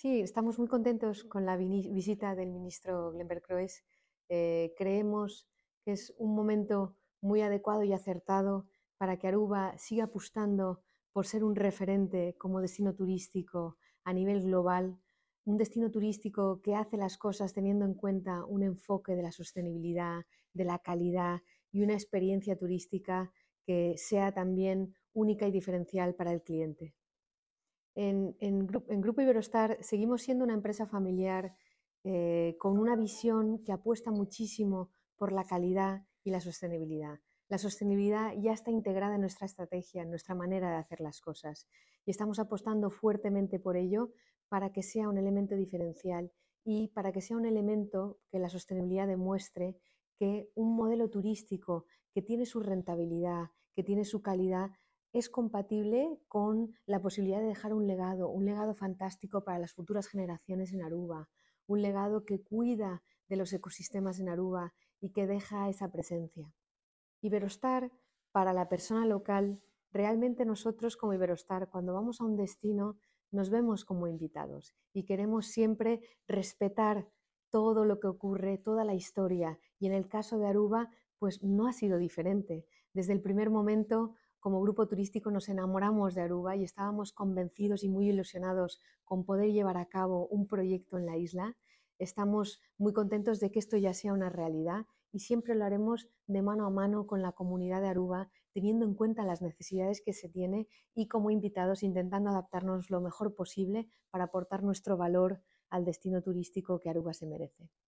Sí, estamos muy contentos con la visita del ministro Glenn Croes. Creemos que es un momento muy adecuado y acertado para que Aruba siga apostando por ser un referente como destino turístico a nivel global, un destino turístico que hace las cosas teniendo en cuenta un enfoque de la sostenibilidad, de la calidad y una experiencia turística que sea también única y diferencial para el cliente. En Grupo Iberostar seguimos siendo una empresa familiar con una visión que apuesta muchísimo por la calidad y la sostenibilidad. La sostenibilidad ya está integrada en nuestra estrategia, en nuestra manera de hacer las cosas y estamos apostando fuertemente por ello para que sea un elemento diferencial y para que sea un elemento que la sostenibilidad demuestre que un modelo turístico que tiene su rentabilidad, que tiene su calidad, es compatible con la posibilidad de dejar un legado fantástico para las futuras generaciones en Aruba, un legado que cuida de los ecosistemas en Aruba y que deja esa presencia. Iberostar, para la persona local, realmente nosotros como Iberostar, cuando vamos a un destino, nos vemos como invitados y queremos siempre respetar todo lo que ocurre, toda la historia. Y en el caso de Aruba, pues no ha sido diferente. Desde el primer momento, como grupo turístico, nos enamoramos de Aruba y estábamos convencidos y muy ilusionados con poder llevar a cabo un proyecto en la isla. Estamos muy contentos de que esto ya sea una realidad y siempre lo haremos de mano a mano con la comunidad de Aruba, teniendo en cuenta las necesidades que se tiene y como invitados intentando adaptarnos lo mejor posible para aportar nuestro valor al destino turístico que Aruba se merece.